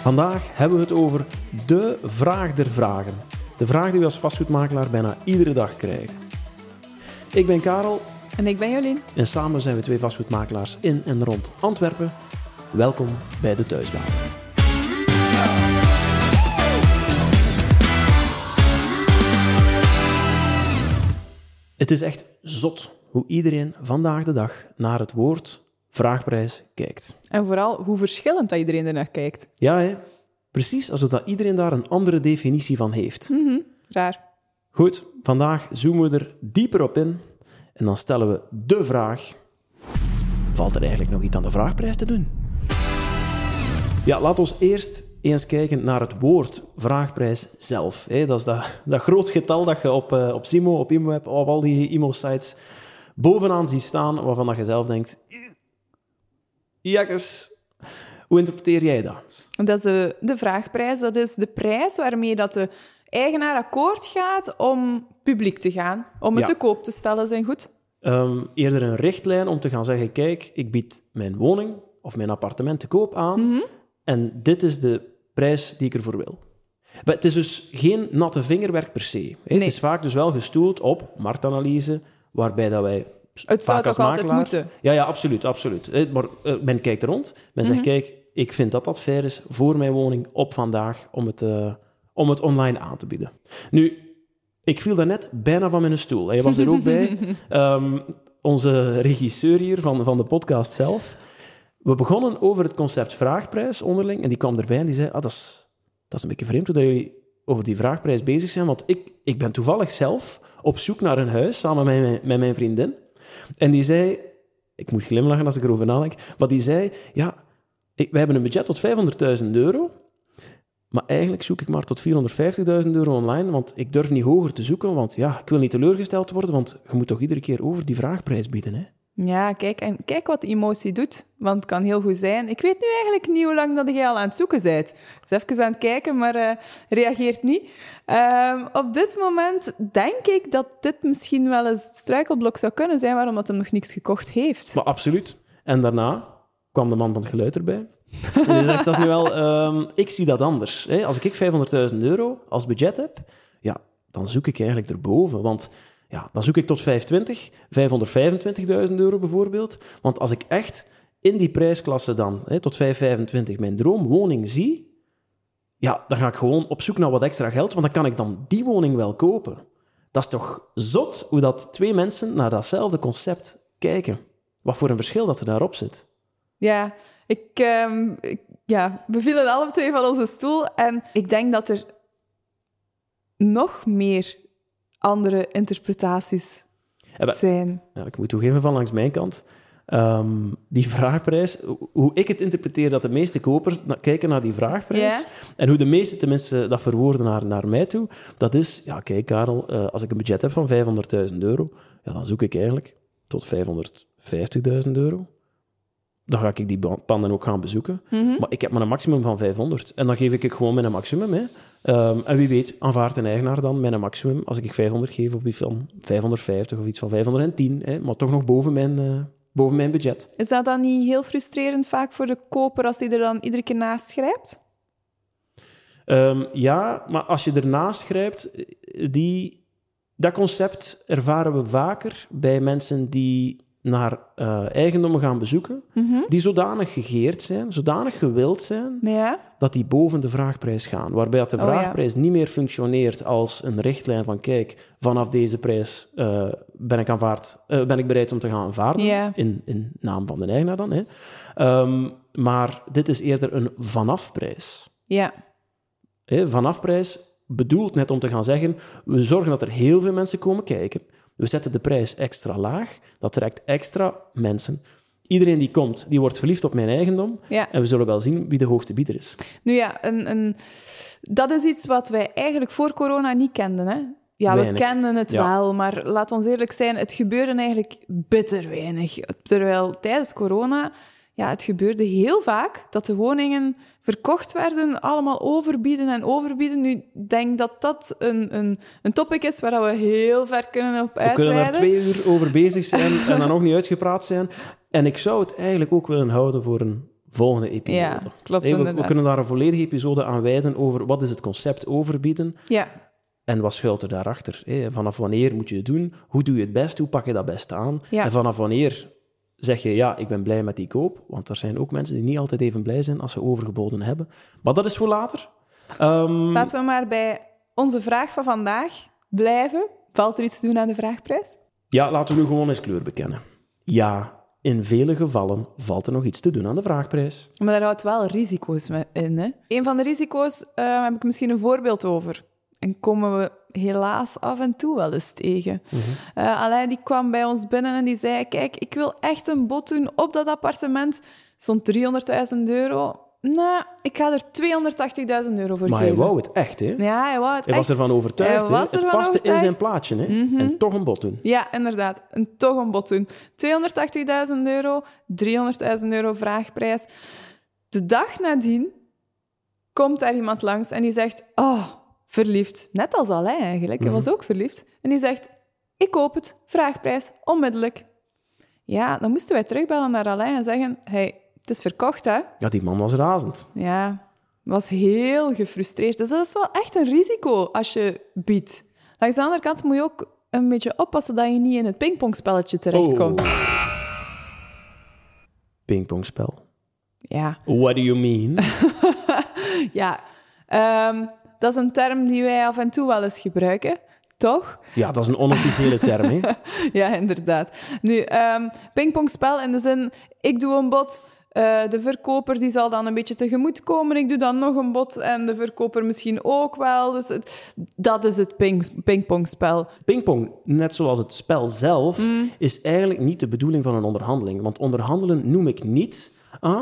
Vandaag hebben we het over de vraag der vragen. De vraag die we als vastgoedmakelaar bijna iedere dag krijgen. Ik ben Karel. En ik ben Jolien. En samen zijn we twee vastgoedmakelaars in en rond Antwerpen. Welkom bij De Thuisbaas. Het is echt zot hoe iedereen vandaag de dag naar het woord vraagprijs kijkt. En vooral hoe verschillend dat iedereen er naar kijkt. Ja, hè? Precies alsof dat iedereen daar een andere definitie van heeft. Raar. Goed, vandaag zoomen we er dieper op in en dan stellen we de vraag: valt er eigenlijk nog iets aan de vraagprijs te doen? Ja, laat ons eerst eens kijken naar het woord vraagprijs zelf. Dat is dat groot getal dat je op Zimo, op IMO, op al die IMO-sites bovenaan ziet staan, waarvan dat je zelf denkt: jakkes, hoe interpreteer jij dat? Dat is de vraagprijs. Dat is de prijs waarmee dat de eigenaar akkoord gaat om publiek te gaan. Om het te koop te stellen, zijn goed? Eerder een richtlijn om te gaan zeggen: kijk, ik bied mijn woning of mijn appartement te koop aan en dit is de prijs die ik ervoor wil. Maar het is dus geen natte vingerwerk per se. Nee. Het is vaak dus wel gestoeld op marktanalyse, waarbij dat wij... Het zou toch altijd moeten? Ja, absoluut. Maar men kijkt er rond. Men zegt: kijk, ik vind dat dat fair is voor mijn woning op vandaag om het online aan te bieden. Nu, ik viel daarnet bijna van mijn stoel. Hij was er ook bij. Onze regisseur hier van de podcast zelf. We begonnen over het concept vraagprijs onderling en die kwam erbij en die zei: dat is een beetje vreemd hoe dat jullie over die vraagprijs bezig zijn, want ik ben toevallig zelf op zoek naar een huis samen met mijn vriendin. En die zei, ik moet glimlachen als ik erover nadenk, maar die zei: ja, wij hebben een budget tot €500.000, maar eigenlijk zoek ik maar tot €450.000 online, want ik durf niet hoger te zoeken, want ja, ik wil niet teleurgesteld worden, want je moet toch iedere keer over die vraagprijs bieden, hè? Ja, kijk wat de emotie doet. Want het kan heel goed zijn. Ik weet nu eigenlijk niet hoe lang dat jij al aan het zoeken bent. Dus even aan het kijken, maar reageert niet. Op dit moment denk ik dat dit misschien wel eens het struikelblok zou kunnen zijn waarom dat hem nog niks gekocht heeft. Maar absoluut. En daarna kwam de man van het geluid erbij. En die zegt: dat is nu wel... ik zie dat anders. Hè. Als ik €500.000 als budget heb, ja, dan zoek ik eigenlijk erboven. Want... ja, dan zoek ik tot 520, €525.000 bijvoorbeeld. Want als ik echt in die prijsklasse dan, tot 525, mijn droomwoning zie, ja, dan ga ik gewoon op zoek naar wat extra geld, want dan kan ik dan die woning wel kopen. Dat is toch zot hoe dat twee mensen naar datzelfde concept kijken. Wat voor een verschil dat er daarop zit. Ja, we vielen alle twee van onze stoel en ik denk dat er nog meer andere interpretaties zijn. Ja, ik moet toegeven van langs mijn kant. Die vraagprijs, hoe ik het interpreteer, dat de meeste kopers kijken naar die vraagprijs, en hoe de meeste tenminste dat verwoorden naar mij toe, dat is: ja, kijk Karel, als ik een budget heb van €500.000, ja, dan zoek ik eigenlijk tot €550.000. Dan ga ik die panden ook gaan bezoeken. Maar ik heb maar een maximum van 500. En dan geef ik gewoon mijn maximum. Hè. En wie weet, aanvaardt een eigenaar dan mijn maximum. Als ik 500 geef op iets van 550 of iets van 510. Hè, maar toch nog boven mijn budget. Is dat dan niet heel frustrerend vaak voor de koper als hij er dan iedere keer naast grijpt? Ja, maar als je ernaast grijpt, dat concept ervaren we vaker bij mensen die naar eigendommen gaan bezoeken, die zodanig gegeerd zijn, zodanig gewild zijn, dat die boven de vraagprijs gaan. Waarbij de vraagprijs niet meer functioneert als een richtlijn van: kijk, vanaf deze prijs ben ik bereid om te gaan aanvaarden, in naam van de eigenaar dan. Hè. Maar dit is eerder een vanafprijs. Ja. Vanafprijs bedoelt net om te gaan zeggen: we zorgen dat er heel veel mensen komen kijken. We zetten de prijs extra laag. Dat trekt extra mensen. Iedereen die komt, die wordt verliefd op mijn eigendom. Ja. En we zullen wel zien wie de hoogste bieder is. Nu ja, dat is iets wat wij eigenlijk voor corona niet kenden, hè? Ja, weinig. We kenden het wel, maar laat ons eerlijk zijn, het gebeurde eigenlijk bitter weinig. Terwijl tijdens corona, ja, het gebeurde heel vaak dat de woningen verkocht werden, allemaal overbieden. Nu, ik denk dat dat een topic is waar we heel ver kunnen op uitweiden. We kunnen er 2 uur over bezig zijn en dan nog niet uitgepraat zijn. En ik zou het eigenlijk ook willen houden volgende episode. Ja, klopt We inderdaad. kunnen daar een volledige episode aan wijden over wat is het concept overbieden Ja. en wat schuilt er daarachter. Vanaf wanneer moet je het doen? Hoe doe je het best? Hoe pak je dat best aan? Ja. En vanaf wanneer zeg je, ja, ik ben blij met die koop? Want er zijn ook mensen die niet altijd even blij zijn als ze overgeboden hebben. Maar dat is voor later. Laten we maar bij onze vraag van vandaag blijven. Valt er iets te doen aan de vraagprijs? Ja, laten we nu gewoon eens kleur bekennen. Ja, in vele gevallen valt er nog iets te doen aan de vraagprijs. Maar daar houdt wel risico's in. Hè? Een van de risico's heb ik misschien een voorbeeld over. En komen we helaas af en toe wel eens tegen. Alain die kwam bij ons binnen en die zei... Kijk, ik wil echt een bod doen op dat appartement. Stond €300.000. Nou, ik ga er €280.000 voor geven. Maar hij wou het echt, hè? Ja, hij wou het Hij echt. was ervan overtuigd, Hij was hè? Het ervan paste in overtuigd. zijn plaatje, hè? En toch een bod doen. Ja, inderdaad. Toch een bod doen. €280.000, €300.000 vraagprijs. De dag nadien komt daar iemand langs en die zegt... Oh, verliefd. Net als Alain eigenlijk. Hij was ook verliefd. En die zegt... Ik koop het. Vraagprijs. Onmiddellijk. Ja, dan moesten wij terugbellen naar Alain en zeggen... Hey, het is verkocht, hè? Ja, die man was razend. Ja, was heel gefrustreerd. Dus dat is wel echt een risico als je biedt. Langs de andere kant moet je ook een beetje oppassen dat je niet in het pingpongspelletje terechtkomt. Pingpongspel. Ja. What do you mean? Ja, dat is een term die wij af en toe wel eens gebruiken. Toch? Ja, dat is een onofficiële term, hè? Ja, inderdaad. Nu, pingpongspel in de zin, ik doe een bod, de verkoper die zal dan een beetje tegemoetkomen, ik doe dan nog een bod en de verkoper misschien ook wel. Dus dat is het pingpongspel. Pingpong, net zoals het spel zelf, is eigenlijk niet de bedoeling van een onderhandeling. Want onderhandelen noem ik niet...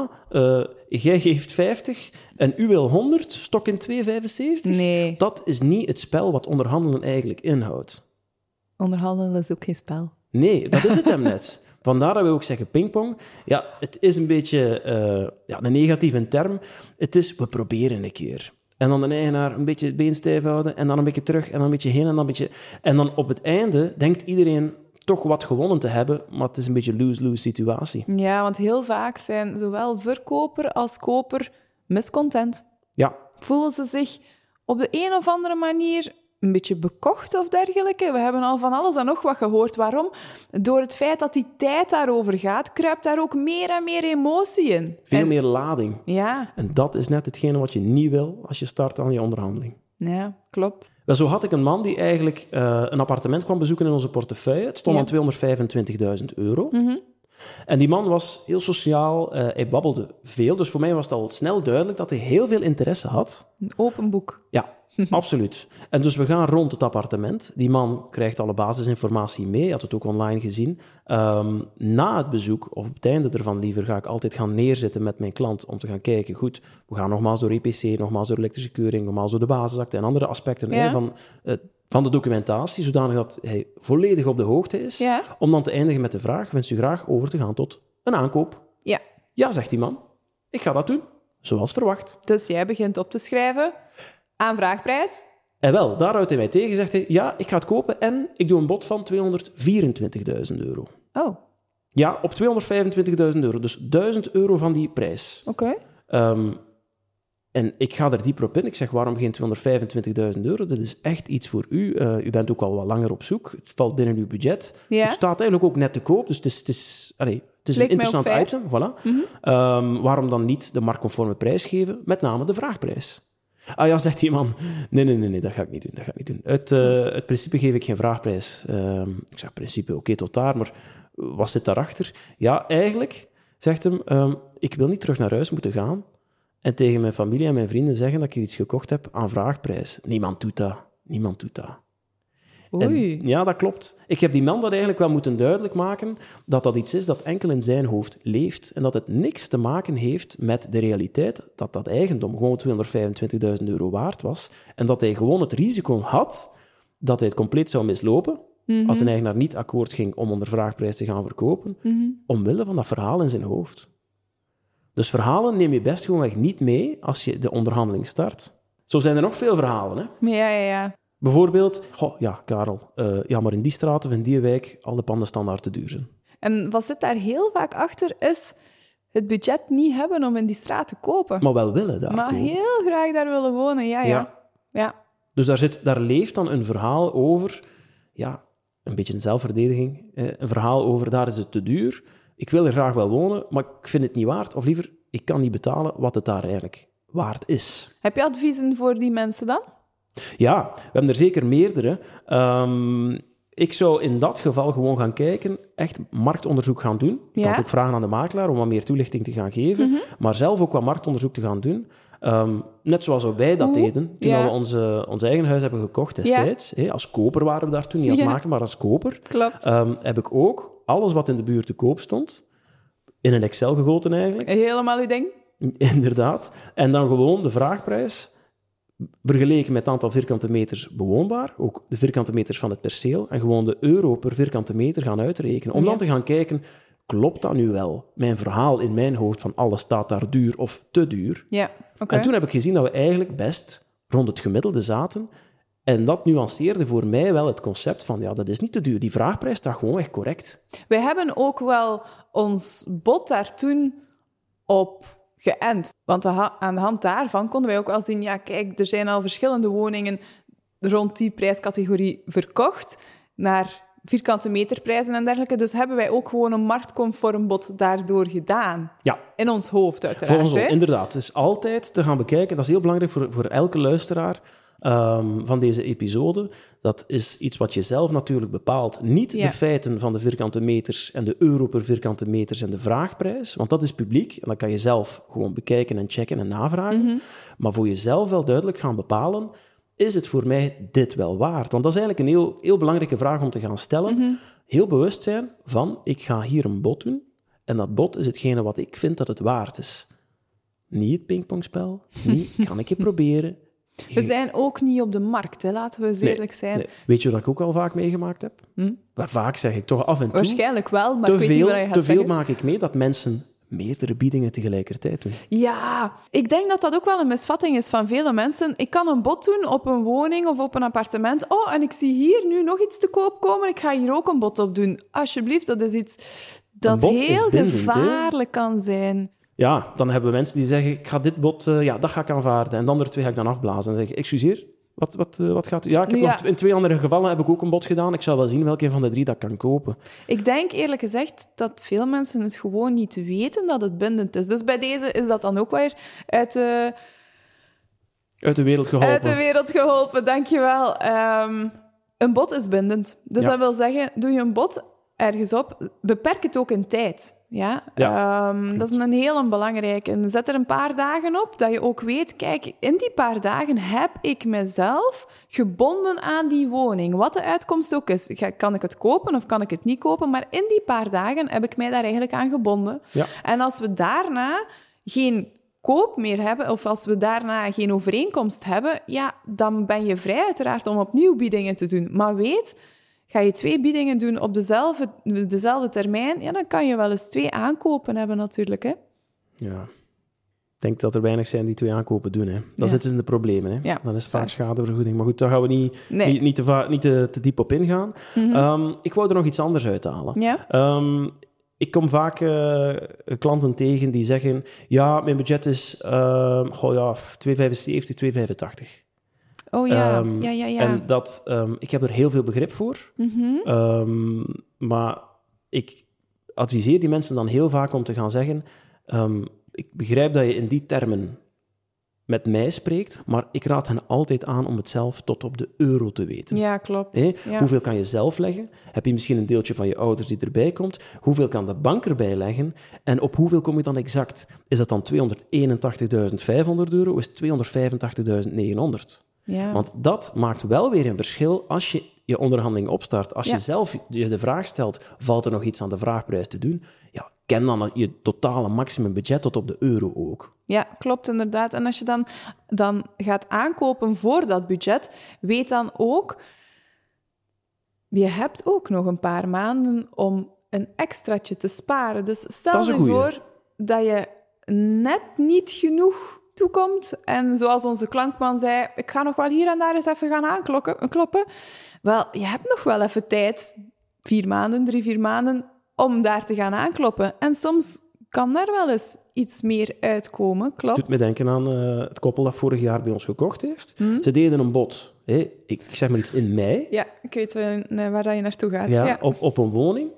jij geeft 50 en u wil 100, stok in 2,75? Nee. Dat is niet het spel wat onderhandelen eigenlijk inhoudt. Onderhandelen is ook geen spel. Nee, dat is het hem net. Vandaar dat we ook zeggen pingpong. Ja, het is een beetje een negatieve term. Het is, we proberen een keer. En dan de eigenaar een beetje het been stijf houden en dan een beetje terug en dan een beetje heen en dan een beetje... En dan op het einde denkt iedereen toch wat gewonnen te hebben, maar het is een beetje een lose-lose situatie. Ja, want heel vaak zijn zowel verkoper als koper miscontent. Ja. Voelen ze zich op de een of andere manier een beetje bekocht of dergelijke. We hebben al van alles en nog wat gehoord. Waarom? Door het feit dat die tijd daarover gaat, kruipt daar ook meer en meer emotie in. Veel meer lading. Ja. En dat is net hetgene wat je niet wil als je start aan je onderhandeling. Ja, klopt. Wel, zo had ik een man die eigenlijk een appartement kwam bezoeken in onze portefeuille. Het stond aan €225.000. En die man was heel sociaal, hij babbelde veel. Dus voor mij was het al snel duidelijk dat hij heel veel interesse had. Een open boek. Ja, absoluut. En dus we gaan rond het appartement. Die man krijgt alle basisinformatie mee. Hij had het ook online gezien. Na het bezoek, of op het einde ervan liever, ga ik altijd gaan neerzitten met mijn klant om te gaan kijken. Goed, we gaan nogmaals door EPC, nogmaals door elektrische keuring, nogmaals door de basisakte en andere aspecten van de documentatie, zodanig dat hij volledig op de hoogte is. Ja. Om dan te eindigen met de vraag, wens u graag over te gaan tot een aankoop? Ja. Ja, zegt die man. Ik ga dat doen, zoals verwacht. Dus jij begint op te schrijven aan vraagprijs. En wel, daar houdt hij mij tegen, zegt hij, ja, ik ga het kopen en ik doe een bod van €224.000. Oh, Ja, op €225.000, dus €1.000 van die prijs. oké. En ik ga er dieper op in. Ik zeg, waarom geen €225.000? Dat is echt iets voor u. U bent ook al wat langer op zoek. Het valt binnen uw budget. Ja. Het staat eigenlijk ook net te koop, dus het is een mij ook interessant fair. item. Voilà. Waarom dan niet de marktconforme prijs geven? Met name de vraagprijs. Ah ja, zegt die man, nee, dat ga ik niet doen. Het principe geef ik geen vraagprijs. Ik zeg, principe, oké, tot daar, maar wat zit daarachter? Ja, eigenlijk, zegt hem, ik wil niet terug naar huis moeten gaan en tegen mijn familie en mijn vrienden zeggen dat ik iets gekocht heb aan vraagprijs. Niemand doet dat. Oei. En, ja, dat klopt. Ik heb die man dat eigenlijk wel moeten duidelijk maken, dat dat iets is dat enkel in zijn hoofd leeft en dat het niks te maken heeft met de realiteit dat dat eigendom gewoon €225.000 waard was en dat hij gewoon het risico had dat hij het compleet zou mislopen als een eigenaar niet akkoord ging om onder vraagprijs te gaan verkopen, omwille van dat verhaal in zijn hoofd. Dus verhalen neem je best gewoonweg niet mee als je de onderhandeling start. Zo zijn er nog veel verhalen, hè? Ja. Bijvoorbeeld, Karel, maar in die straat of in die wijk al de panden standaard te duur zijn. En wat zit daar heel vaak achter is het budget niet hebben om in die straat te kopen. Maar wel willen daar Maar komen. heel graag daar willen wonen, ja. Dus daar leeft dan een verhaal over, ja, een beetje een zelfverdediging, een verhaal over, daar is het te duur, ik wil er graag wel wonen, maar ik vind het niet waard, of liever, ik kan niet betalen wat het daar eigenlijk waard is. Heb je adviezen voor die mensen dan? Ja, we hebben er zeker meerdere. Ik zou in dat geval gewoon gaan kijken, echt marktonderzoek gaan doen. Je kan het ook vragen aan de makelaar om wat meer toelichting te gaan geven, maar zelf ook wat marktonderzoek te gaan doen. Net zoals wij dat deden toen we ons eigen huis hebben gekocht destijds. Als koper waren we daar toen, niet als makelaar, maar als koper. Klopt. Heb ik ook alles wat in de buurt te koop stond, in een Excel gegoten eigenlijk. Helemaal uw ding. Inderdaad. En dan gewoon de vraagprijs vergeleken met het aantal vierkante meters bewoonbaar, ook de vierkante meters van het perceel, en gewoon de euro per vierkante meter gaan uitrekenen. Om dan te gaan kijken, klopt dat nu wel? Mijn verhaal in mijn hoofd van alles staat daar duur of te duur. Ja, okay. En toen heb ik gezien dat we eigenlijk best rond het gemiddelde zaten. En dat nuanceerde voor mij wel het concept van, ja, dat is niet te duur. Die vraagprijs staat gewoon echt correct. Wij hebben ook wel ons bod daar toen op geënt. Want aan de hand daarvan konden wij ook wel zien, ja, kijk, er zijn al verschillende woningen rond die prijscategorie verkocht naar vierkante meterprijzen en dergelijke. Dus hebben wij ook gewoon een marktconform bod daardoor gedaan. Ja. In ons hoofd, uiteraard. Volgens ons, inderdaad. Het is altijd te gaan bekijken. Dat is heel belangrijk voor elke luisteraar van deze episode. Dat is iets wat je zelf natuurlijk bepaalt. Niet de feiten van de vierkante meters en de euro per vierkante meters en de vraagprijs. Want dat is publiek. En dat kan je zelf gewoon bekijken en checken en navragen. Mm-hmm. Maar voor jezelf wel duidelijk gaan bepalen, is het voor mij dit wel waard? Want dat is eigenlijk een heel belangrijke vraag om te gaan stellen. Mm-hmm. Heel bewust zijn van, ik ga hier een bod doen. En dat bod is hetgene wat ik vind dat het waard is. Niet het pingpongspel. Niet, kan ik je proberen. We zijn ook niet op de markt, hè? Laten we eens eerlijk zijn. Nee. Weet je wat ik ook al vaak meegemaakt heb? Vaak zeg ik toch af en toe... Waarschijnlijk wel, maar ik weet niet wat je gaat zeggen. Te veel maak ik mee dat mensen meerdere biedingen tegelijkertijd doen. Ja, ik denk dat dat ook wel een misvatting is van vele mensen. Ik kan een bod doen op een woning of op een appartement. Oh, en ik zie hier nu nog iets te koop komen. Ik ga hier ook een bod op doen. Alsjeblieft, dat is iets dat heel gevaarlijk kan zijn. Ja, dan hebben we mensen die zeggen, ik ga dit bod, dat ga ik aanvaarden. En de andere twee ga ik dan afblazen. En zeggen, excuseer, wat gaat u? Ja, in 2 andere gevallen heb ik ook een bod gedaan. Ik zou wel zien welke van de 3 dat kan kopen. Ik denk eerlijk gezegd dat veel mensen het gewoon niet weten dat het bindend is. Dus bij deze is dat dan ook weer uit de wereld geholpen. Uit de wereld geholpen, dankjewel. Een bod is bindend. Dus dat wil zeggen, doe je een bod ergens op, beperk het ook in tijd. Dat is een heel belangrijke. En zet er een paar dagen op, dat je ook weet, kijk, in die paar dagen heb ik mezelf gebonden aan die woning. Wat de uitkomst ook is. Kan ik het kopen of kan ik het niet kopen? Maar in die paar dagen heb ik mij daar eigenlijk aan gebonden. Ja. En als we daarna geen koop meer hebben, of als we daarna geen overeenkomst hebben, ja, dan ben je vrij uiteraard om opnieuw biedingen te doen. Maar weet, ga je 2 biedingen doen op dezelfde termijn, ja, dan kan je wel eens 2 aankopen hebben natuurlijk, hè. Ja. Ik denk dat er weinig zijn die 2 aankopen doen, hè. Dan zitten ze in de problemen, hè. Ja, dan is het vaak schadevergoeding. Maar goed, daar gaan we niet te diep op ingaan. Mm-hmm. Ik wou er nog iets anders uithalen. Ja? Ik kom vaak klanten tegen die zeggen, ja, mijn budget is 2,75, 2,85. Oh ja, En ik heb er heel veel begrip voor. Mm-hmm. Maar ik adviseer die mensen dan heel vaak om te gaan zeggen, ik begrijp dat je in die termen met mij spreekt, maar ik raad hen altijd aan om het zelf tot op de euro te weten. Ja, klopt. Ja. Hoeveel kan je zelf leggen? Heb je misschien een deeltje van je ouders die erbij komt? Hoeveel kan de bank erbij leggen? En op hoeveel kom je dan exact? Is dat dan €281.500? Is het €285.900? Ja. Want dat maakt wel weer een verschil als je je onderhandeling opstart. Als je zelf je de vraag stelt, valt er nog iets aan de vraagprijs te doen? Ja, ken dan je totale maximumbudget tot op de euro ook. Ja, klopt inderdaad. En als je dan gaat aankopen voor dat budget, weet dan ook, je hebt ook nog een paar maanden om een extraatje te sparen. Dus stel je voor dat je net niet genoeg toekomt. En zoals onze klankman zei, ik ga nog wel hier en daar eens even gaan aankloppen. Wel, je hebt nog wel even tijd, 3-4 maanden, om daar te gaan aankloppen. En soms kan daar wel eens iets meer uitkomen, klopt. Doet me denken aan het koppel dat vorig jaar bij ons gekocht heeft. Ze deden een bod, ik zeg maar iets, in mei. Ja, ik weet waar dat je naartoe gaat. Ja. Op een woning.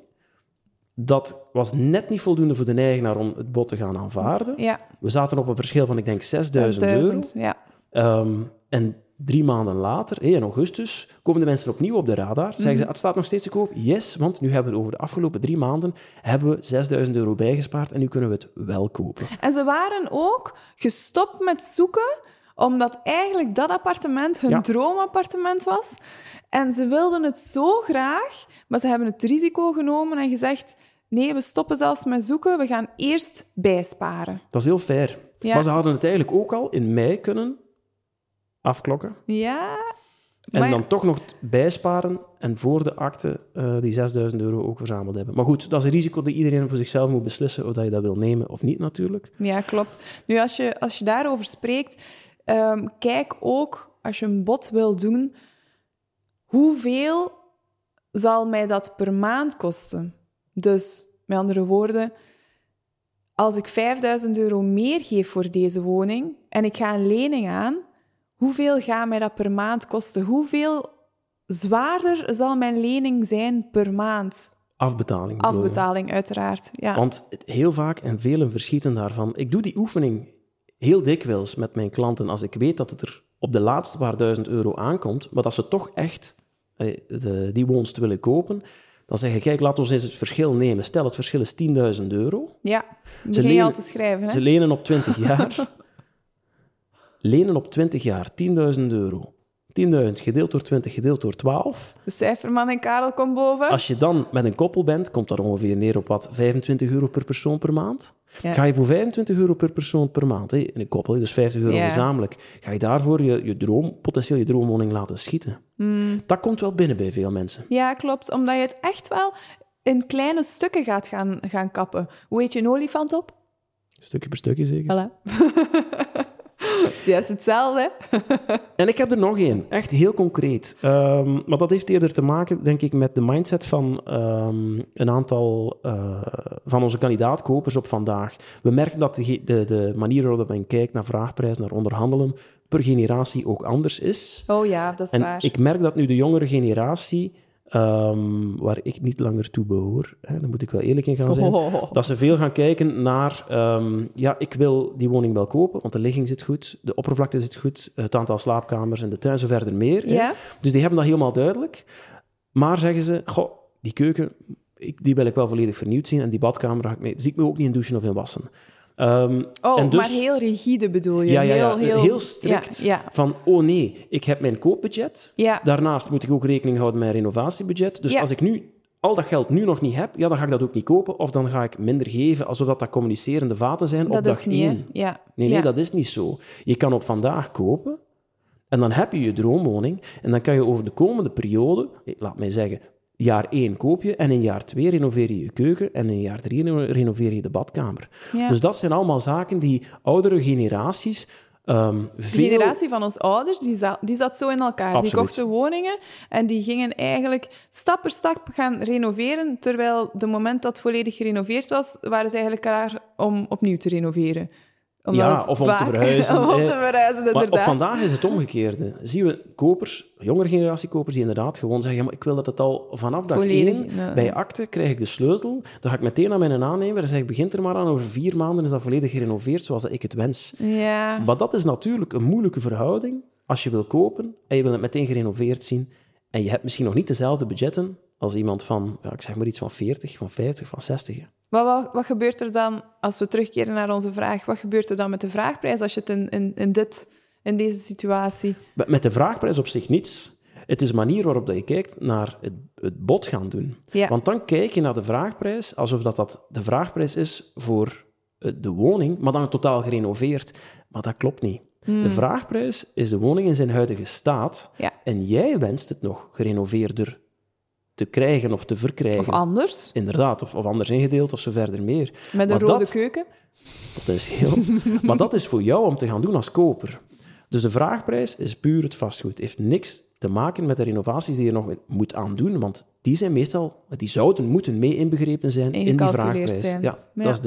Dat was net niet voldoende voor de eigenaar om het bod te gaan aanvaarden. Ja. We zaten op een verschil van, ik denk, €6.000. Ja. En 3 maanden later, in augustus, komen de mensen opnieuw op de radar. Zeggen ze, het staat nog steeds te koop. Yes, want nu hebben we over de afgelopen 3 maanden hebben we €6.000 bijgespaard en nu kunnen we het wel kopen. En ze waren ook gestopt met zoeken, omdat eigenlijk dat appartement hun droomappartement was. En ze wilden het zo graag, maar ze hebben het risico genomen en gezegd, nee, we stoppen zelfs met zoeken, we gaan eerst bijsparen. Dat is heel fair. Ja. Maar ze hadden het eigenlijk ook al in mei kunnen afklokken. Ja. En dan toch nog bijsparen en voor de akte die €6.000 ook verzameld hebben. Maar goed, dat is een risico dat iedereen voor zichzelf moet beslissen of dat je dat wil nemen of niet natuurlijk. Ja, klopt. Nu, als je daarover spreekt, kijk ook, als je een bod wil doen, hoeveel zal mij dat per maand kosten? Dus, met andere woorden, als ik €5.000 meer geef voor deze woning en ik ga een lening aan, hoeveel gaat mij dat per maand kosten? Hoeveel zwaarder zal mijn lening zijn per maand? Afbetaling. Afbetaling, uiteraard. Ja. Want heel vaak, en velen verschieten daarvan, ik doe die oefening heel dikwijls met mijn klanten als ik weet dat het er op de laatste paar €1.000 aankomt, maar dat ze toch echt die woonst willen kopen, dan zeg ik, kijk, laat ons eens het verschil nemen. Stel, het verschil is €10.000. Ja, begin je al te schrijven. Hè? Ze lenen op 20 jaar. Lenen op 20 jaar, €10.000. 10.000 gedeeld door 20 gedeeld door 12. De cijferman en Karel komt boven. Als je dan met een koppel bent, komt dat ongeveer neer op wat? €25 per persoon per maand? Ja. Ga je voor €25 per persoon per maand, in een koppel, dus €50 gezamenlijk, ga je daarvoor potentieel je droomwoning laten schieten? Dat komt wel binnen bij veel mensen. Ja, klopt. Omdat je het echt wel in kleine stukken gaat gaan kappen. Hoe eet je een olifant op? Stukje per stukje, zeker. Voilà. Het is juist hetzelfde. En ik heb er nog één, echt heel concreet. Maar dat heeft eerder te maken, denk ik, met de mindset van een aantal van onze kandidaatkopers op vandaag. We merken dat de manier waarop men kijkt naar vraagprijs, naar onderhandelen, per generatie ook anders is. Oh ja, dat is waar. Ik merk dat nu de jongere generatie, waar ik niet langer toe behoor, daar moet ik wel eerlijk in gaan zijn, dat ze veel gaan kijken naar, ik wil die woning wel kopen, want de ligging zit goed, de oppervlakte zit goed, het aantal slaapkamers en de tuin zo verder meer. Ja. Dus die hebben dat helemaal duidelijk. Maar zeggen ze, die keuken, die wil ik wel volledig vernieuwd zien en die badkamer zie ik me ook niet in douchen of in wassen. En dus, maar heel rigide bedoel je? Ja, heel strikt. Ja. Van, nee, ik heb mijn koopbudget. Ja. Daarnaast moet ik ook rekening houden met mijn renovatiebudget. Dus als ik nu al dat geld nu nog niet heb, dan ga ik dat ook niet kopen. Of dan ga ik minder geven, alsof dat communicerende vaten zijn op dag 1. Nee, dat is niet zo. Je kan op vandaag kopen en dan heb je je droomwoning. En dan kan je over de komende periode, laat mij zeggen, jaar 1 koop je en in jaar 2 renoveer je je keuken en in jaar 3 renoveer je de badkamer. Ja. Dus dat zijn allemaal zaken die oudere generaties... De generatie van ons ouders, die zat zo in elkaar. Absoluut. Die kochten woningen en die gingen eigenlijk stap per stap gaan renoveren, terwijl de moment dat het volledig gerenoveerd was, waren ze eigenlijk klaar om opnieuw te renoveren. Of om te verhuizen. Om te verhuizen, inderdaad. Maar vandaag is het omgekeerde. Zien we kopers, jongere generatiekopers, die inderdaad gewoon zeggen, maar ik wil dat het al vanaf dag 1, bij akte, krijg ik de sleutel, dan ga ik meteen naar mijn aannemer en zeg ik, begint er maar aan, over 4 maanden is dat volledig gerenoveerd zoals ik het wens. Ja. Maar dat is natuurlijk een moeilijke verhouding als je wil kopen en je wil het meteen gerenoveerd zien en je hebt misschien nog niet dezelfde budgetten als iemand van, ik zeg maar iets van 40, van 50, van 60. Maar wat gebeurt er dan, als we terugkeren naar onze vraag, wat gebeurt er dan met de vraagprijs als je het in deze situatie... Met de vraagprijs op zich niets. Het is een manier waarop dat je kijkt naar het bod gaan doen. Ja. Want dan kijk je naar de vraagprijs alsof dat de vraagprijs is voor de woning, maar dan totaal gerenoveerd. Maar dat klopt niet. De vraagprijs is de woning in zijn huidige staat en jij wenst het nog gerenoveerder te krijgen of te verkrijgen. Of anders. Inderdaad, of anders ingedeeld of zo verder meer. Met een rode keuken. Dat is maar dat is voor jou om te gaan doen als koper. Dus de vraagprijs is puur het vastgoed. Het heeft niks te maken met de renovaties die je nog moet aandoen, want die zijn meestal, die zouden moeten mee inbegrepen zijn in die vraagprijs. Zijn. Ja, dat is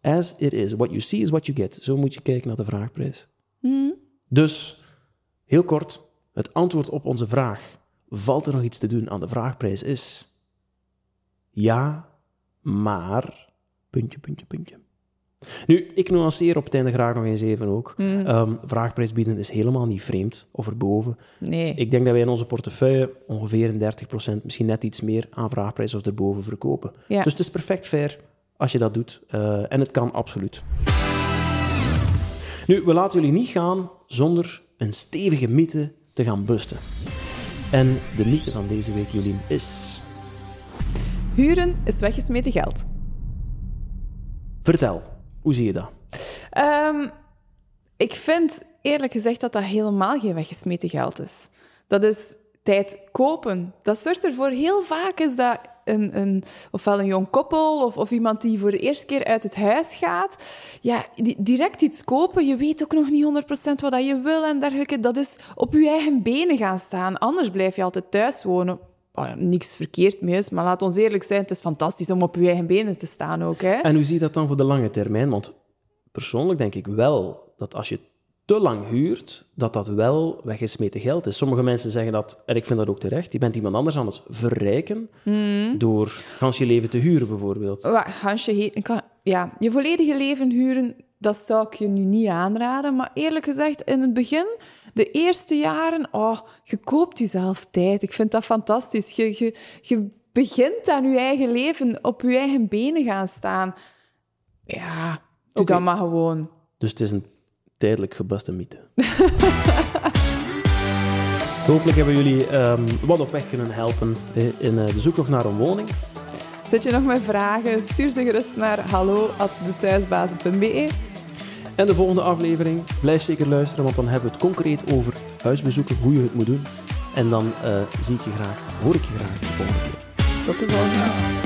as it is. What you see is what you get. Zo moet je kijken naar de vraagprijs. Mm. Dus, heel kort, het antwoord op onze vraag, valt er nog iets te doen aan de vraagprijs, is ja, maar... Puntje. Nu, ik nuanceer op het einde graag nog eens even ook. Vraagprijs bieden is helemaal niet vreemd of erboven. Nee. Ik denk dat wij in onze portefeuille ongeveer 30%, misschien net iets meer, aan vraagprijs of erboven verkopen. Ja. Dus het is perfect fair als je dat doet. En het kan absoluut. Nu, we laten jullie niet gaan zonder een stevige mythe te gaan busten. En de mythe van deze week, Jolien, is... Huren is weggesmeten geld. Vertel, hoe zie je dat? Ik vind eerlijk gezegd dat dat helemaal geen weggesmeten geld is. Dat is tijd kopen. Dat zorgt ervoor, heel vaak is dat ofwel een jong koppel of iemand die voor de eerste keer uit het huis gaat. Ja, direct iets kopen, je weet ook nog niet 100% wat dat je wil en dergelijke. Dat is op je eigen benen gaan staan. Anders blijf je altijd thuis wonen. Niks verkeerd mee is, maar laat ons eerlijk zijn, het is fantastisch om op je eigen benen te staan ook. Hè? En hoe zie je dat dan voor de lange termijn? Want persoonlijk denk ik wel dat als je te lang huurt, dat wel weggesmeten geld is. Sommige mensen zeggen dat, en ik vind dat ook terecht, je bent iemand anders aan het verrijken door gans je leven te huren, bijvoorbeeld. Je volledige leven huren, dat zou ik je nu niet aanraden, maar eerlijk gezegd, in het begin... De eerste jaren, je koopt jezelf tijd. Ik vind dat fantastisch. Je begint aan je eigen leven, op je eigen benen gaan staan. Ja, doe dat maar gewoon. Dus het is een tijdelijk gebaste mythe. Hopelijk hebben jullie wat op weg kunnen helpen in de zoektocht naar een woning. Zit je nog met vragen? Stuur ze gerust naar hallo@dethuisbazen.be. En de volgende aflevering, blijf zeker luisteren, want dan hebben we het concreet over huisbezoeken, hoe je het moet doen. En dan hoor ik je graag de volgende keer. Tot de volgende.